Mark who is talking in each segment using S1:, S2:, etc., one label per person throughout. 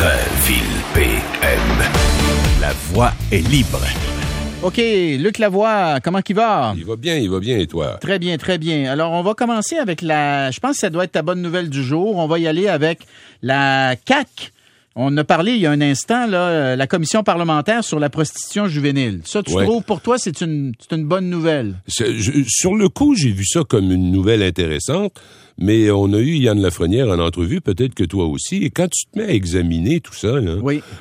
S1: Drainville PM. La voix est libre.
S2: OK, Luc Lavoie, comment il va?
S3: Il va bien, et toi?
S2: Très bien, très bien. Alors, on va commencer avec je pense que ça doit être ta bonne nouvelle du jour. On va y aller avec la CAQ. On a parlé il y a un instant, là, la commission parlementaire sur la prostitution juvénile. Ça, tu trouves, pour toi, c'est une bonne nouvelle?
S3: Sur le coup, j'ai vu ça comme une nouvelle intéressante, mais on a eu Yann Lafrenière en entrevue, peut-être que toi aussi, et quand tu te mets à examiner tout ça, là,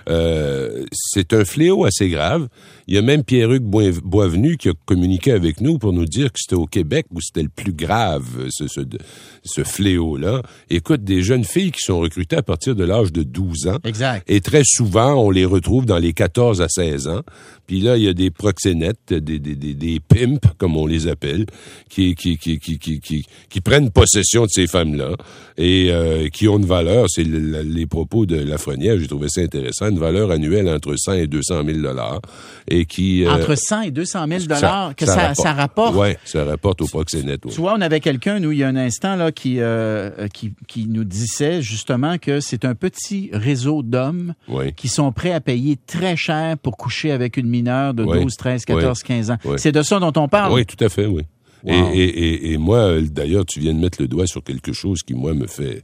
S3: c'est un fléau assez grave. Il y a même Pierre-Hugues Boisvenu qui a communiqué avec nous pour nous dire que c'était au Québec où c'était le plus grave, ce fléau-là. Écoute, des jeunes filles qui sont recrutées à partir de l'âge de 12 ans.
S2: Exact.
S3: Et très souvent, on les retrouve dans les 14 à 16 ans. Puis là, il y a des proxénètes, des pimps, comme on les appelle, qui prennent possession de ces femmes-là et qui ont une valeur, c'est les propos de Lafrenière, j'ai trouvé ça intéressant, une valeur annuelle entre 100 et 200 000 $. Et qui,
S2: entre 100 et 200 000 $, ça rapporte.
S3: Oui, ça rapporte aux proxénètes. Ouais.
S2: Tu vois, on avait quelqu'un, nous, il y a un instant, là, qui nous disait justement que c'est un petit réseau d'hommes qui sont prêts à payer très cher pour coucher avec une mineure de 12, 13, 14, 15 ans. C'est de ça dont on parle?
S3: Oui, tout à fait, oui.
S2: Wow.
S3: Et moi, d'ailleurs, tu viens de mettre le doigt sur quelque chose qui, moi, me fait...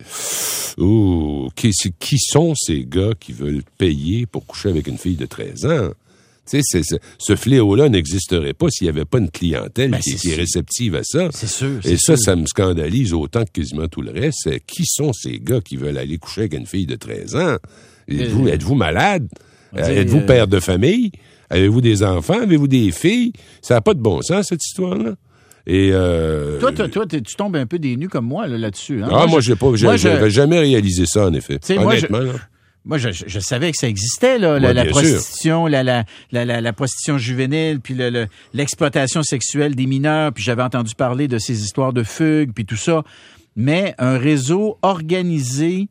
S3: Oh, qui sont ces gars qui veulent payer pour coucher avec une fille de 13 ans? Tu sais, ce fléau-là n'existerait pas s'il n'y avait pas une clientèle qui est réceptive à ça.
S2: C'est sûr.
S3: Et ça me scandalise autant que quasiment tout le reste. Qui sont ces gars qui veulent aller coucher avec une fille de 13 ans? Êtes-vous malade? Êtes-vous père de famille? Avez-vous des enfants? Avez-vous des filles? Ça n'a pas de bon sens, cette histoire-là. Et
S2: toi, tu tombes un peu des nues comme moi là-dessus. Hein?
S3: Ah, moi, j'avais jamais réalisé ça, en effet. Honnêtement,
S2: moi, je savais que ça existait, là, la prostitution, la prostitution juvénile, puis l'exploitation sexuelle des mineurs, puis j'avais entendu parler de ces histoires de fugues, puis tout ça. Mais un réseau organisé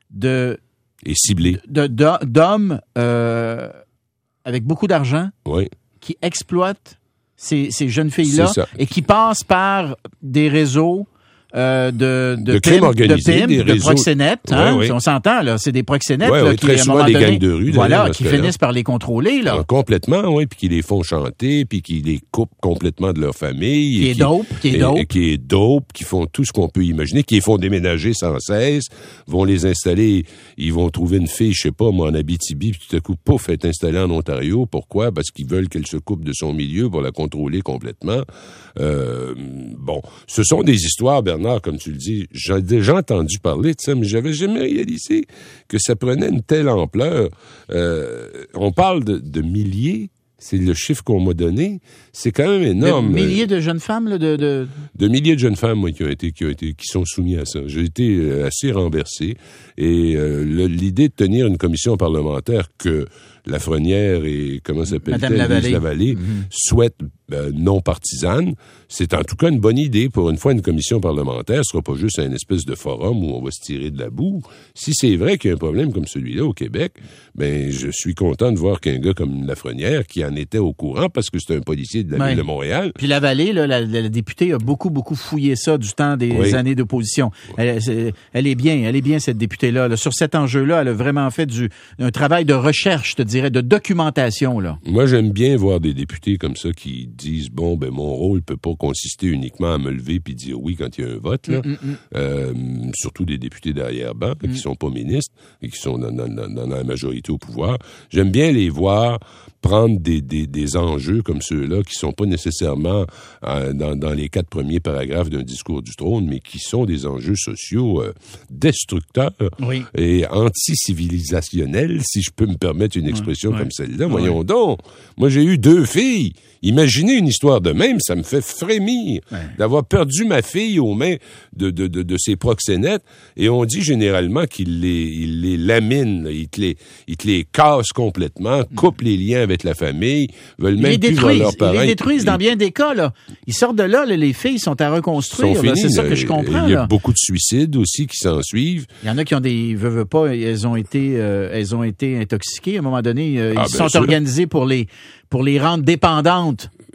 S3: et ciblé
S2: d'hommes avec beaucoup d'argent qui exploitent ces jeunes filles-là et qui passent par des réseaux de
S3: crimes organisés,
S2: de proxénètes, on s'entend, là, c'est des proxénètes là, qui,
S3: très souvent des gangs de rue,
S2: qui finissent par les contrôler. Là.
S3: Complètement, oui, puis qui les font chanter, puis qui les coupent complètement de leur famille. Qui est dope, qui font tout ce qu'on peut imaginer, qui les font déménager sans cesse, vont les installer, ils vont trouver une fille, je sais pas, moi, en Abitibi, puis tout à coup, pouf, elle est installée en Ontario. Pourquoi? Parce qu'ils veulent qu'elle se coupe de son milieu pour la contrôler complètement. Bon, ce sont des histoires, Bernard, comme tu le dis, j'ai déjà entendu parler de ça, mais j'avais jamais réalisé que ça prenait une telle ampleur. On parle de milliers, c'est le chiffre qu'on m'a donné. C'est quand même énorme.
S2: De milliers de jeunes femmes, là, de
S3: milliers de jeunes femmes, moi, qui sont soumises à ça. J'ai été assez renversé. Et l'idée de tenir une commission parlementaire que Lafrenière et, comment s'appelle-t-elle, Louise Lavallée, souhaitent non partisane, c'est en tout cas une bonne idée. Pour une fois, une commission parlementaire ne sera pas juste un espèce de forum où on va se tirer de la boue. Si c'est vrai qu'il y a un problème comme celui-là au Québec, ben je suis content de voir qu'un gars comme Lafrenière, qui en était au courant parce que c'est un policier de la ville de Montréal.
S2: Puis Lavallée, là, la députée a beaucoup fouillé ça du temps des années d'opposition. Elle est bien, cette députée-là. Là. Sur cet enjeu-là, elle a vraiment fait un travail de recherche, je te dirais, de documentation. Là.
S3: Moi, j'aime bien voir des députés comme ça qui disent, bon, ben mon rôle peut pas consister uniquement à me lever puis dire oui quand il y a un vote, là. Surtout des députés d'arrière-ban qui sont pas ministres et qui sont dans la majorité au pouvoir. J'aime bien les voir prendre des enjeux comme ceux-là qui sont pas nécessairement dans les 4 premiers paragraphes d'un discours du trône, mais qui sont des enjeux sociaux destructeurs et anti-civilisationnels, si je peux me permettre une expression comme celle-là. Voyons donc. Moi, j'ai eu 2 filles. Imaginez une histoire de même, ça me fait frémir d'avoir perdu ma fille aux mains de ces proxénètes. Et on dit généralement qu'ils les laminent, ils te les cassent complètement, coupent les liens avec la famille, veulent même plus voir leurs parents.
S2: Ils les détruisent dans bien des cas, là. Ils sortent de là, les filles sont à reconstruire. Là, c'est ça que je comprends.
S3: Il y a beaucoup de suicides aussi qui s'en suivent.
S2: Il y en a qui ont veulent pas, elles ont été intoxiquées. À un moment donné, ils sont organisés pour les rendre dépendantes.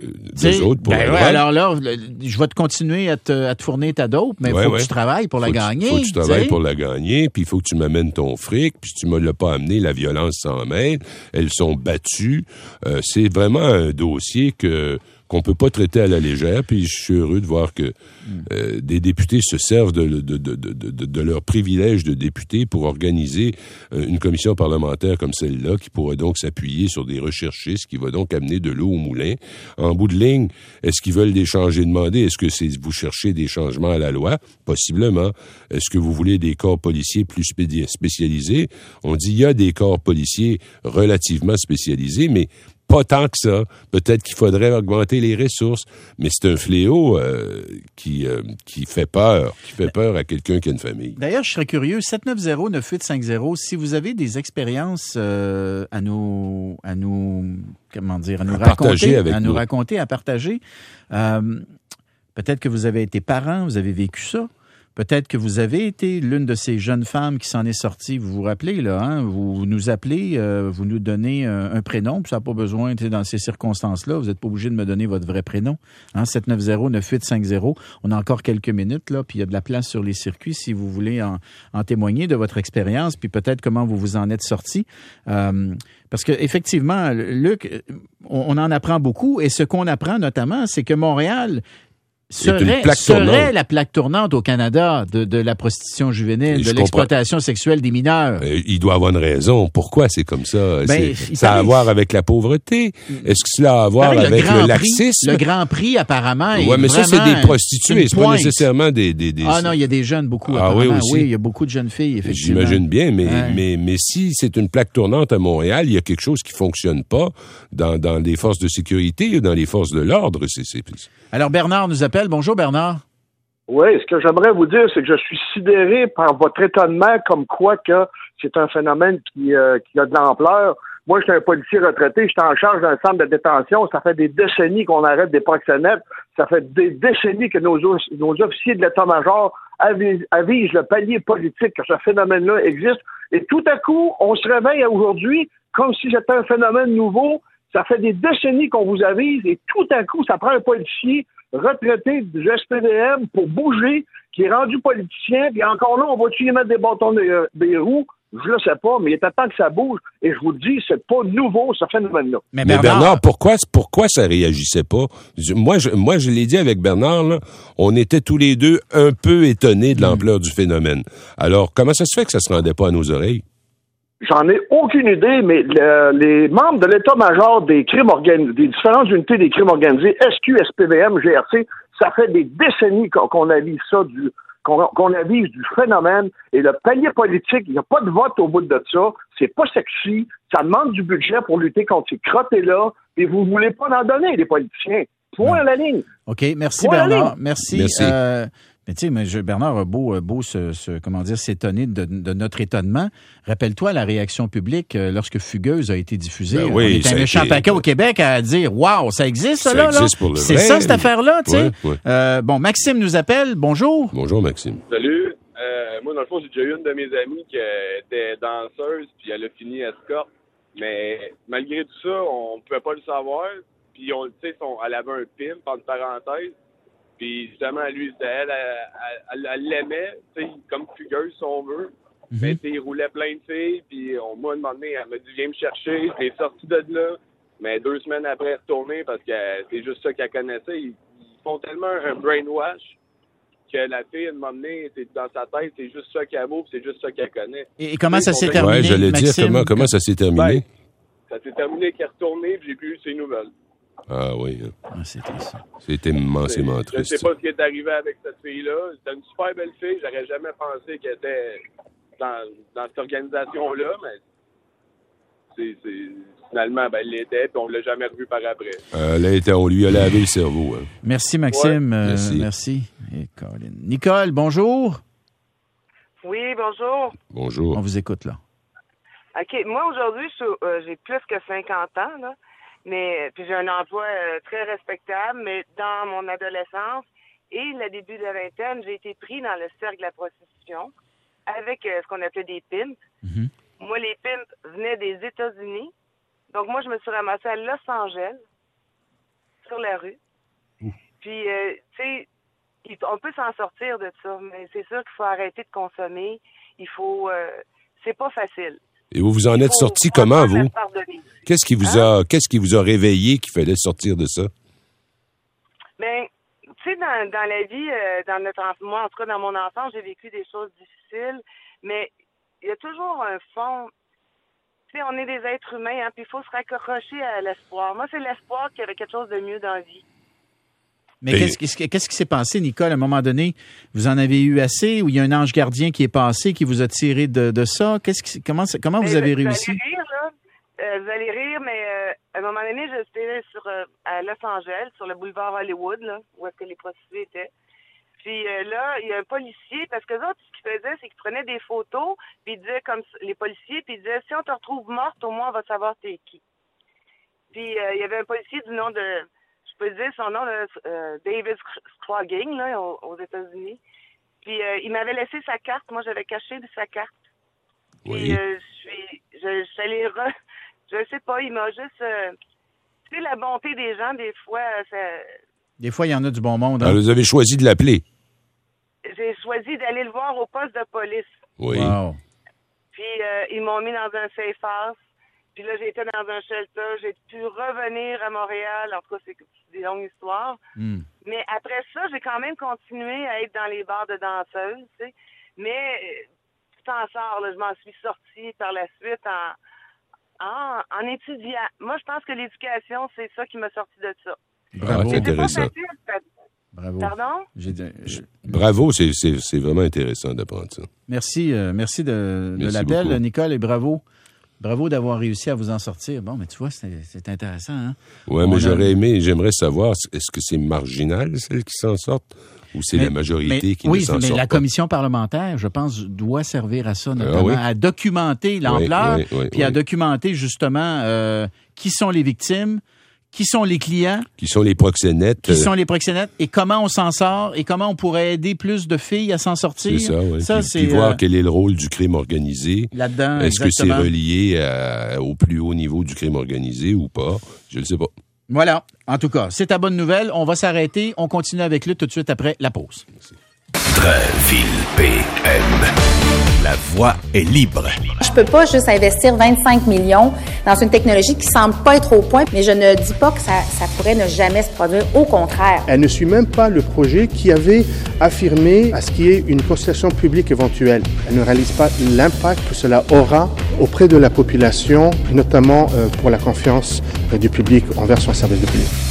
S3: d'eux autres pour
S2: ouais, alors là, je vais te continuer à te fournir ta dope, mais il faut que tu travailles pour la gagner.
S3: Faut que tu travailles pour la gagner, puis il faut que tu m'amènes ton fric, puis si tu me l'as pas amené, la violence s'en mêle. Elles sont battues. C'est vraiment un dossier qu'on peut pas traiter à la légère, puis je suis heureux de voir que des députés se servent de leur privilège de députés pour organiser une commission parlementaire comme celle-là, qui pourrait donc s'appuyer sur des recherchistes, qui va donc amener de l'eau au moulin. En bout de ligne, est-ce qu'ils veulent des changements demandés? Est-ce que vous cherchez des changements à la loi? Possiblement. Est-ce que vous voulez des corps policiers plus spécialisés? On dit il y a des corps policiers relativement spécialisés, mais pas tant que ça. Peut-être qu'il faudrait augmenter les ressources, mais c'est un fléau qui fait peur, à quelqu'un qui a une famille.
S2: D'ailleurs, je serais curieux, 790-9850, si vous avez des expériences à nous raconter, à partager. Peut-être que vous avez été parent, vous avez vécu ça. Peut-être que vous avez été l'une de ces jeunes femmes qui s'en est sortie. Vous vous rappelez, là, hein? Vous nous appelez, vous nous donnez un prénom, puis ça n'a pas besoin, dans ces circonstances-là, vous n'êtes pas obligé de me donner votre vrai prénom. Hein? 790-9850. On a encore quelques minutes, là, puis il y a de la place sur les circuits si vous voulez en témoigner de votre expérience, puis peut-être comment vous vous en êtes sorti. Parce que effectivement, Luc, on en apprend beaucoup, et ce qu'on apprend notamment, c'est que Montréal serait la plaque tournante au Canada de la prostitution juvénile, de l'exploitation sexuelle des mineurs.
S3: Il doit avoir une raison. Pourquoi c'est comme ça? Ça a à voir avec la pauvreté? Est-ce que cela a à voir avec le laxisme?
S2: Le Grand Prix, apparemment,
S3: est mais ça, c'est des prostituées. C'est pas nécessairement des...
S2: Ah non, il y a des jeunes, beaucoup, apparemment. Oui, il y a beaucoup de jeunes filles, effectivement.
S3: J'imagine bien, mais si c'est une plaque tournante à Montréal, il y a quelque chose qui fonctionne pas dans les forces de sécurité ou dans les forces de l'ordre.
S2: Alors, Bernard nous appelle. Bonjour, Bernard.
S4: Oui, ce que j'aimerais vous dire, c'est que je suis sidéré par votre étonnement comme quoi que c'est un phénomène qui a de l'ampleur. Moi, je suis un policier retraité, je suis en charge d'un centre de détention. Ça fait des décennies qu'on arrête des proxénètes. Ça fait des décennies que nos officiers de l'état-major avisent le palier politique que ce phénomène-là existe. Et tout à coup, on se réveille aujourd'hui comme si c'était un phénomène nouveau. Ça fait des décennies qu'on vous avise et tout à coup, ça prend un policier retraité du SPVM pour bouger, qui est rendu politicien, puis encore là, on va-tu y mettre des bâtons des roues? Je le sais pas, mais il est temps que ça bouge. Et je vous le dis, c'est pas nouveau, ce phénomène-là.
S3: Mais Bernard, pourquoi ça réagissait pas? Moi, je l'ai dit avec Bernard, là, on était tous les deux un peu étonnés de l'ampleur du phénomène. Alors, comment ça se fait que ça se rendait pas à nos oreilles?
S4: J'en ai aucune idée, mais les membres de l'état-major des crimes organisés, des différentes unités des crimes organisés, SQ, SPVM, GRC, ça fait des décennies qu'on avise ça qu'on avise du phénomène. Et le palier politique, il n'y a pas de vote au bout de ça. C'est pas sexy. Ça demande du budget pour lutter contre ces crottés-là. Et vous voulez pas en donner, les politiciens. Point à la ligne.
S2: OK. Merci, Bernard. Merci. Mais tu sais, Bernard a beau s'étonner de notre étonnement. Rappelle-toi la réaction publique lorsque Fugueuse a été diffusée.
S3: Ben oui,
S2: on est un méchant paquet au Québec à dire « Wow, ça existe, ça là?
S3: Existe pour le
S2: c'est
S3: vrai.
S2: Ça, cette affaire-là, tu sais.
S3: Ouais.
S2: Bon, Maxime nous appelle. Bonjour.
S3: Bonjour, Maxime.
S5: Salut. Moi, dans le fond, j'ai déjà eu une de mes amies qui était danseuse, puis elle a fini escorte. Mais malgré tout ça, on pouvait pas le savoir. Puis, elle avait un pimp, entre parenthèses. Puis justement, lui, elle l'aimait, comme fugueuse, si on veut. Mais il roulait plein de filles, puis moi, un moment donné, elle m'a dit « Viens me chercher », elle est sortie de là. Mais 2 semaines après, elle est retournée parce que c'est juste ça qu'elle connaissait. Ils font tellement un brainwash que la fille, à un moment donné, c'est dans sa tête, c'est juste ça qu'elle vaut, c'est juste ça qu'elle connaît.
S2: Et comment ça s'est terminé,
S3: j'allais
S2: Maxime?
S3: dire, comment ça s'est terminé?
S5: Ben, ça s'est terminé qu'elle est retournée, puis j'ai plus eu ses nouvelles.
S3: Ah oui.
S2: C'est triste.
S3: C'est immensément triste.
S5: Je sais pas ce qui est arrivé avec cette fille-là. C'était une super belle fille. J'aurais jamais pensé qu'elle était dans cette organisation-là, mais finalement, elle l'était, puis on l'a jamais revue par après.
S3: On lui a lavé le cerveau. Hein.
S2: Merci, Maxime.
S3: Ouais.
S2: Merci. Et Colin. Nicole, bonjour.
S6: Oui, bonjour.
S3: Bonjour.
S2: On vous écoute, là.
S6: OK. Moi, aujourd'hui, j'ai plus que 50 ans, là. Mais puis j'ai un emploi très respectable, mais dans mon adolescence et le début de la vingtaine, j'ai été pris dans le cercle de la prostitution avec ce qu'on appelait des pimps. Mm-hmm. Moi, les pimps venaient des États-Unis. Donc, moi, je me suis ramassée à Los Angeles. sur la rue. Puis, tu sais, on peut s'en sortir de ça, mais c'est sûr qu'il faut arrêter de consommer. Il faut... c'est pas facile.
S3: Et vous en êtes sorti comment, vous? Qu'est-ce qui vous a réveillé qu'il fallait sortir de ça?
S6: Ben, tu sais, dans la vie, moi, en tout cas, dans mon enfance, j'ai vécu des choses difficiles, mais il y a toujours un fond. Tu sais, on est des êtres humains, hein, puis il faut se raccrocher à l'espoir. Moi, c'est l'espoir qu'il y avait quelque chose de mieux dans la vie.
S2: Mais qu'est-ce qui s'est passé, Nicole, à un moment donné? Vous en avez eu assez ou il y a un ange gardien qui est passé, qui vous a tiré de ça? Comment vous avez réussi?
S6: Vous allez rire, mais à un moment donné, j'étais à Los Angeles, sur le boulevard Hollywood, là, où est-ce que les prostituées étaient. Puis là, il y a un policier, parce que les autres, ce qu'ils faisaient, c'est qu'ils prenaient des photos, puis ils disaient, comme les policiers, puis ils disaient, si on te retrouve morte, au moins on va savoir t'es qui. Puis il y avait un policier du nom de... Je peux dire son nom, David Scrogging, là, aux États-Unis. Puis il m'avait laissé sa carte. Moi, j'avais caché sa carte. Puis je sais pas, il m'a juste... tu sais, la bonté des gens, des fois, ça...
S2: Des fois, il y en a du bon monde. Hein?
S3: Alors, vous avez choisi de l'appeler?
S6: J'ai choisi d'aller le voir au poste de police.
S3: Oui.
S2: Wow.
S6: Puis ils m'ont mis dans un safe house. Puis là, j'étais dans un shelter. J'ai pu revenir à Montréal. En tout cas, c'est des longues histoires. Mais après ça, j'ai quand même continué à être dans les bars de danseuses, tu sais. Mais tu t'en sors, là. Je m'en suis sortie par la suite en étudiant. Moi, je pense que l'éducation, c'est ça qui m'a sorti de ça.
S2: Bravo.
S3: C'est intéressant.
S2: Bravo.
S6: Pardon?
S3: Bravo, c'est vraiment intéressant d'apprendre ça.
S2: Merci de l'appel, beaucoup. Nicole, et bravo. Bravo d'avoir réussi à vous en sortir. Bon, mais tu vois, c'est intéressant. Hein?
S3: Oui, mais j'aimerais savoir, est-ce que c'est marginal, celles qui s'en sortent, ou c'est la majorité qui ne s'en sort pas? Oui, mais
S2: la commission parlementaire, je pense, doit servir à ça, notamment à documenter l'ampleur, puis à documenter, justement, qui sont les victimes, qui sont les clients.
S3: Qui sont les proxénètes.
S2: Et comment on s'en sort et comment on pourrait aider plus de filles à s'en sortir.
S3: C'est ça, oui. Puis voir quel est le rôle du crime organisé.
S2: Là-dedans,
S3: Est-ce que c'est relié au plus haut niveau du crime organisé ou pas? Je ne le sais pas.
S2: Voilà. En tout cas, c'est ta bonne nouvelle. On va s'arrêter. On continue avec lui tout de suite après la pause.
S3: Merci.
S1: Drainville PM. La voix est libre.
S7: Je peux pas juste investir 25 millions dans une technologie qui semble pas être au point, mais je ne dis pas que ça pourrait ne jamais se produire. Au contraire.
S8: Elle ne suit même pas le projet qui avait affirmé à ce qu'il y ait une consultation publique éventuelle. Elle ne réalise pas l'impact que cela aura auprès de la population, notamment pour la confiance du public envers son service de police.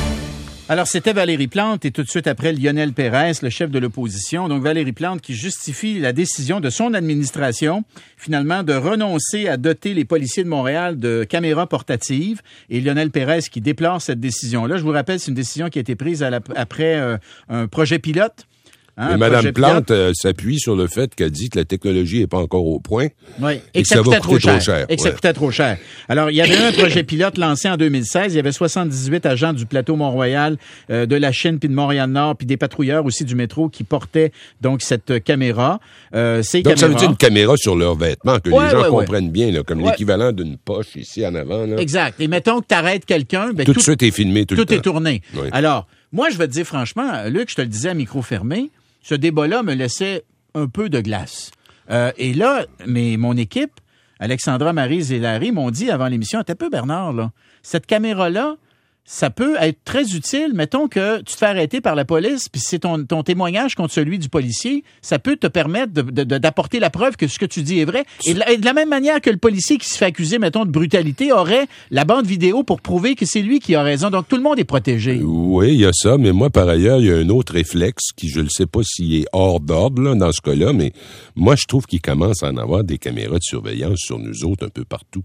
S2: Alors, c'était Valérie Plante et tout de suite après Lionel Pérez, le chef de l'opposition. Donc, Valérie Plante qui justifie la décision de son administration, finalement, de renoncer à doter les policiers de Montréal de caméras portatives. Et Lionel Pérez qui déplore cette décision-là. Je vous rappelle, c'est une décision qui a été prise après un projet pilote.
S3: Hein, Mme Plante s'appuie sur le fait qu'elle dit que la technologie n'est pas encore au point.
S2: Oui,
S3: et que ça va coûter trop cher.
S2: Et que ça coûtait trop cher. Alors, il y avait un projet pilote lancé en 2016. Il y avait 78 agents du plateau Mont-Royal, de la Chine puis de Montréal-Nord, puis des patrouilleurs aussi du métro qui portaient donc cette caméra.
S3: Donc, ça veut dire une caméra sur leurs vêtements, que les gens comprennent bien, là, comme l'équivalent d'une poche ici en avant. Là.
S2: Exact. Et mettons que tu arrêtes quelqu'un. Ben,
S3: tout de suite est filmé tout le temps.
S2: Tout est tourné.
S3: Oui.
S2: Alors, moi, je vais te dire franchement, Luc, je te le disais à micro fermé, ce débat-là me laissait un peu de glace. Et là, mon équipe, Alexandra, Maryse et Larry, m'ont dit avant l'émission, t'as peu Bernard, là, cette caméra-là, ça peut être très utile. Mettons que tu te fais arrêter par la police, puis c'est ton témoignage contre celui du policier, ça peut te permettre d'apporter la preuve que ce que tu dis est vrai. Et de la même manière que le policier qui se fait accuser, mettons, de brutalité, aurait la bande vidéo pour prouver que c'est lui qui a raison. Donc, tout le monde est protégé.
S3: Oui, il y a ça, mais moi, par ailleurs, il y a un autre réflexe qui, je ne sais pas s'il est hors d'ordre là, dans ce cas-là, mais moi, je trouve qu'il commence à en avoir des caméras de surveillance sur nous autres un peu partout.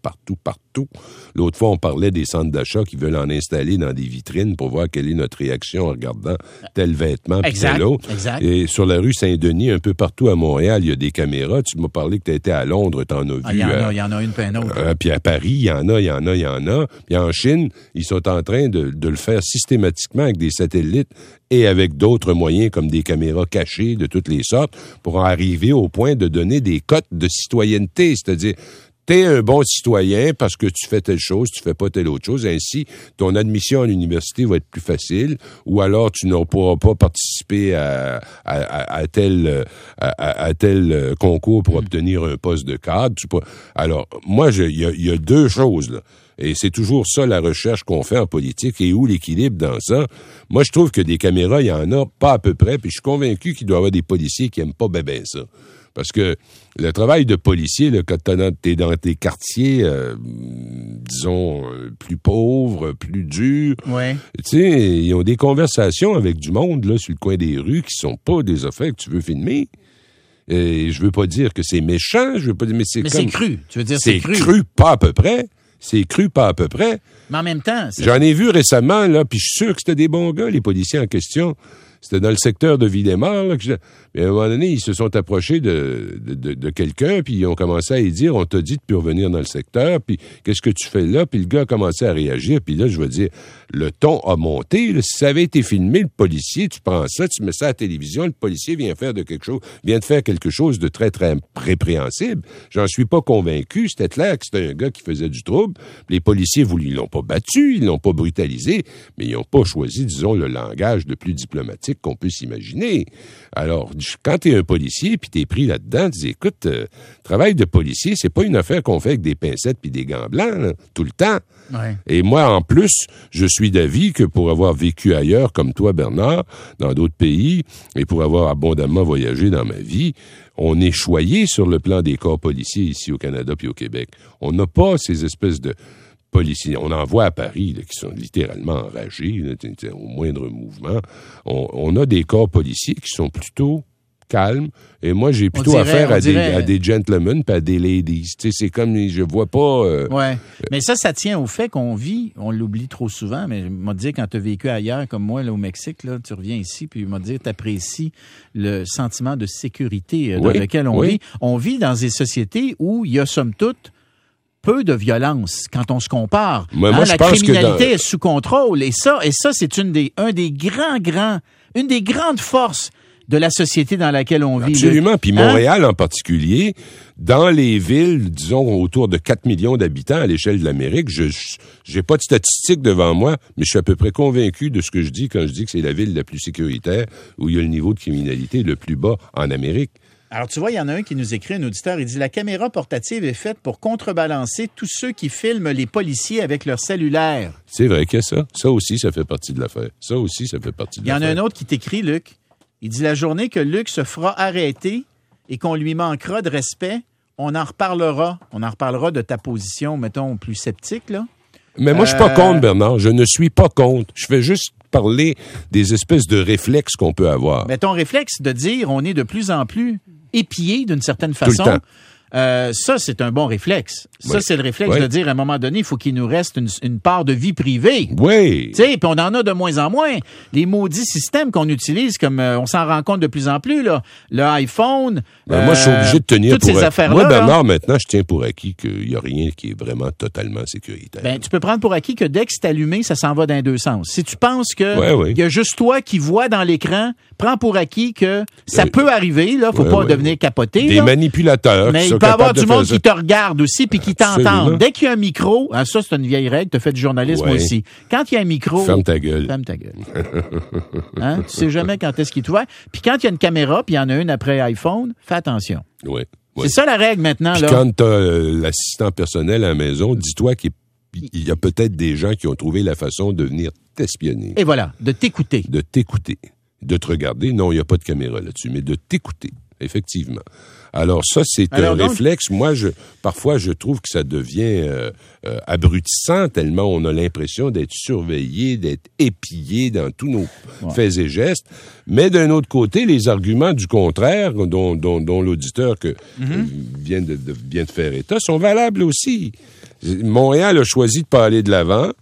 S3: L'autre fois, on parlait des centres d'achat qui veulent en installer dans des vitrines pour voir quelle est notre réaction en regardant tel vêtement puis tel autre.
S2: Exact.
S3: Et sur la rue Saint-Denis, un peu partout à Montréal, il y a des caméras. Tu m'as parlé que tu étais à Londres, t'en as vu.
S2: Il y en a une puis une autre.
S3: Puis à Paris, il y en a. Puis en Chine, ils sont en train de le faire systématiquement avec des satellites et avec d'autres moyens comme des caméras cachées de toutes les sortes pour en arriver au point de donner des cotes de citoyenneté, c'est-à-dire t'es un bon citoyen parce que tu fais telle chose, tu fais pas telle autre chose. Ainsi, ton admission à l'université va être plus facile, ou alors tu ne pourras pas participer à tel concours pour obtenir un poste de cadre. Alors, moi, il y a deux choses, là. Et c'est toujours ça la recherche qu'on fait en politique. Et où l'équilibre dans ça? Moi, je trouve que des caméras, il y en a pas à peu près. Puis je suis convaincu qu'il doit y avoir des policiers qui aiment pas ben ça. Parce que le travail de policier, là, quand t'es dans tes quartiers, disons, plus pauvres, plus durs,
S2: ouais.
S3: Tu sais, ils ont des conversations avec du monde là sur le coin des rues qui sont pas des affaires que tu veux filmer. Et je veux pas dire que c'est méchant, je veux pas dire, mais c'est
S2: cru. Tu veux dire
S3: c'est cru pas à peu près. C'est cru pas à peu près.
S2: Mais en même temps...
S3: J'en ai vu récemment, là, puis je suis sûr que c'était des bons gars, les policiers en question. C'était dans le secteur de Villemort, là, mais à un moment donné, ils se sont approchés de quelqu'un, puis ils ont commencé à lui dire, on t'a dit de plus revenir dans le secteur, puis qu'est-ce que tu fais là? Puis le gars a commencé à réagir, puis là, je veux dire, le ton a monté. Là. Si ça avait été filmé, le policier, tu prends ça, tu mets ça à la télévision, le policier vient de faire quelque chose de très, très répréhensible. J'en suis pas convaincu. C'était clair que c'était un gars qui faisait du trouble. Les policiers, ils l'ont pas battu, ils l'ont pas brutalisé, mais ils ont pas choisi, disons, le langage le plus diplomatique qu'on peut s'imaginer. Alors, quand t'es un policier puis t'es pris là-dedans, tu dis, écoute, travail de policier, c'est pas une affaire qu'on fait avec des pincettes puis des gants blancs, là, tout le temps.
S2: Ouais.
S3: Et moi, en plus, je suis d'avis que pour avoir vécu ailleurs, comme toi, Bernard, dans d'autres pays, et pour avoir abondamment voyagé dans ma vie, on est choyé sur le plan des corps policiers ici au Canada puis au Québec. On n'a pas ces espèces de policiers. On en voit à Paris là, qui sont littéralement enragés là, au moindre mouvement. On a des corps policiers qui sont plutôt calmes. Et moi, j'ai plutôt affaire à des gentlemen puis à des ladies. Tu sais, c'est comme, je vois pas...
S2: Ouais. Mais ça tient au fait qu'on vit, on l'oublie trop souvent, mais m'a dit quand tu as vécu ailleurs, comme moi, là, au Mexique, là, tu reviens ici, puis m'a dit, tu apprécies le sentiment de sécurité dans lequel on vit. On vit dans des sociétés où il y a, somme toute, peu de violence quand on se compare.
S3: Moi,
S2: la criminalité est sous contrôle. Et ça, c'est une des grandes forces de la société dans laquelle on vit.
S3: Absolument. Puis Montréal en particulier, dans les villes, disons, autour de 4 millions d'habitants à l'échelle de l'Amérique, j'ai pas de statistiques devant moi, mais je suis à peu près convaincu de ce que je dis quand je dis que c'est la ville la plus sécuritaire où il y a le niveau de criminalité le plus bas en Amérique.
S2: Alors, tu vois, il y en a un qui nous écrit, un auditeur, il dit « La caméra portative est faite pour contrebalancer tous ceux qui filment les policiers avec leur cellulaire. »
S3: C'est vrai qu'il y a ça. Ça aussi, ça fait partie de l'affaire. Ça aussi, ça fait partie de l'affaire.
S2: Il y en a un autre qui t'écrit, Luc. Il dit « La journée que Luc se fera arrêter et qu'on lui manquera de respect, on en reparlera. On en reparlera de ta position, mettons, plus sceptique, là. »
S3: Mais moi, je suis pas contre, Bernard. Je ne suis pas contre. Je fais juste parler des espèces de réflexes qu'on peut avoir.
S2: Mais ton réflexe de dire on est de plus en plus épié d'une certaine façon, ça, c'est un bon réflexe. Ça, c'est le réflexe de dire, à un moment donné, il faut qu'il nous reste une part de vie privée.
S3: Oui.
S2: Tu sais, puis on en a de moins en moins. Les maudits systèmes qu'on utilise, comme on s'en rend compte de plus en plus, là, le iPhone,
S3: moi, je suis obligé de tenir
S2: toutes ces affaires-là.
S3: Moi, Bernard, maintenant, je tiens pour acquis qu'il n'y a rien qui est vraiment totalement sécuritaire.
S2: Ben, tu peux prendre pour acquis que dès que c'est allumé, ça s'en va dans les deux sens. Si tu penses que il y a juste toi qui vois dans l'écran, prends pour acquis que ça peut arriver, là, faut pas devenir capoté.
S3: Des manipulateurs.
S2: Mais il peut y avoir du monde qui te regarde aussi puis qui t'entend. Dès qu'il y a un micro, ça c'est une vieille règle, tu as fait du journalisme aussi. Quand il y a un micro,
S3: ferme ta gueule.
S2: Ferme ta gueule. Hein? Tu sais jamais quand est-ce qu'il est ouvert. Puis quand il y a une caméra, puis il y en a une après iPhone, fais attention.
S3: Oui.
S2: C'est ça la règle maintenant.
S3: Puis
S2: là.
S3: quand tu as l'assistant personnel à la maison, dis-toi qu'il y a peut-être des gens qui ont trouvé la façon de venir t'espionner.
S2: Et voilà, de t'écouter.
S3: De t'écouter. De te regarder. Non, il n'y a pas de caméra là-dessus, mais de t'écouter. Effectivement. Alors ça, c'est un réflexe. Moi, parfois, je trouve que ça devient abrutissant tellement on a l'impression d'être surveillé, d'être épié dans tous nos faits et gestes. Mais d'un autre côté, les arguments du contraire, dont l'auditeur vient de faire état, sont valables aussi. Montréal a choisi de pas aller de l'avant.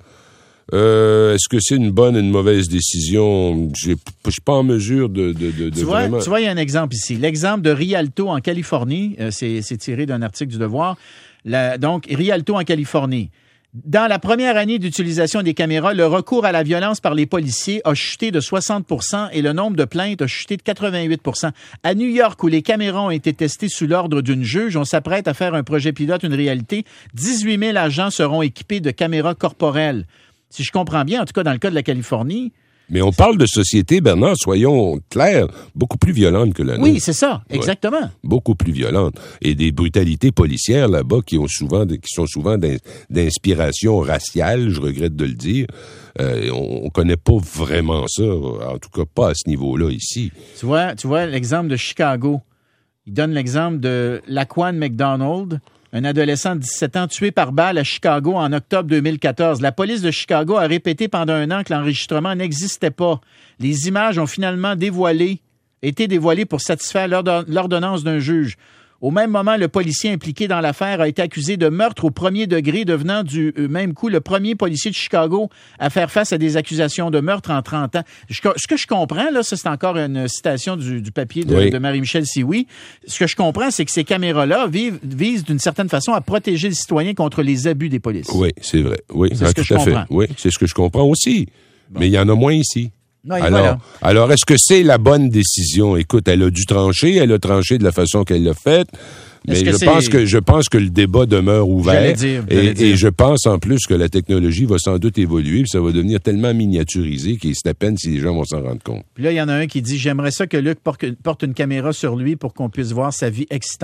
S3: Est-ce que c'est une bonne ou une mauvaise décision? Je suis pas en mesure de vraiment...
S2: Tu vois, il y a un exemple ici. L'exemple de Rialto en Californie, c'est tiré d'un article du Devoir. Donc, Rialto en Californie. Dans la première année d'utilisation des caméras, le recours à la violence par les policiers a chuté de 60% et le nombre de plaintes a chuté de 88%. À New York, où les caméras ont été testées sous l'ordre d'une juge, on s'apprête à faire un projet pilote, une réalité. 18 000 agents seront équipés de caméras corporelles. Si je comprends bien, en tout cas dans le cas de la Californie.
S3: Mais on parle de société, Bernard, soyons clairs, beaucoup plus violente que la nôtre.
S2: Oui, c'est ça, exactement.
S3: Ouais, beaucoup plus violente. Et des brutalités policières là-bas qui sont souvent d'inspiration raciale, je regrette de le dire. On connaît pas vraiment ça, en tout cas pas à ce niveau-là ici.
S2: Tu vois l'exemple de Chicago. Il donne l'exemple de Laquan McDonald, un adolescent de 17 ans tué par balle à Chicago en octobre 2014. La police de Chicago a répété pendant un an que l'enregistrement n'existait pas. Les images ont finalement été dévoilées pour satisfaire l'ordonnance d'un juge. Au même moment, le policier impliqué dans l'affaire a été accusé de meurtre au premier degré, devenant du même coup le premier policier de Chicago à faire face à des accusations de meurtre en 30 ans. Ce que je comprends, là, ça c'est encore une citation du papier de Marie-Michel Sioui. Ce que je comprends, c'est que ces caméras-là visent d'une certaine façon à protéger les citoyens contre les abus des polices.
S3: Oui, c'est vrai. Oui,
S2: c'est ce que je comprends.
S3: Oui, c'est ce que je comprends aussi. Bon. Mais il y en a moins ici.
S2: Non,
S3: alors, est-ce que c'est la bonne décision? Écoute, elle a dû trancher, elle a tranché de la façon qu'elle l'a faite, mais je pense que le débat demeure ouvert. Et je pense en plus que la technologie va sans doute évoluer, puis ça va devenir tellement miniaturisé qu'il c'est à peine si les gens vont s'en rendre compte.
S2: Puis là, il y en a un qui dit « J'aimerais ça que Luc porte une caméra sur lui pour qu'on puisse voir sa vie excitante. »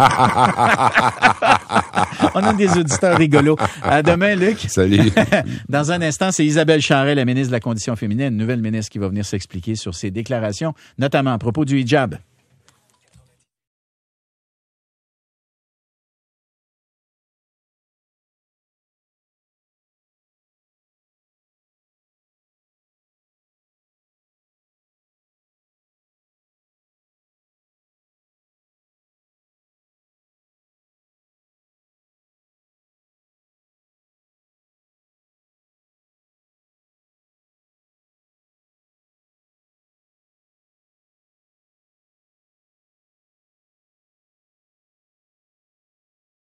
S2: On a des auditeurs rigolos. À demain, Luc.
S3: Salut.
S2: Dans un instant, c'est Isabelle Charret, la ministre de la Condition féminine, une nouvelle ministre qui va venir s'expliquer sur ses déclarations, notamment à propos du hijab.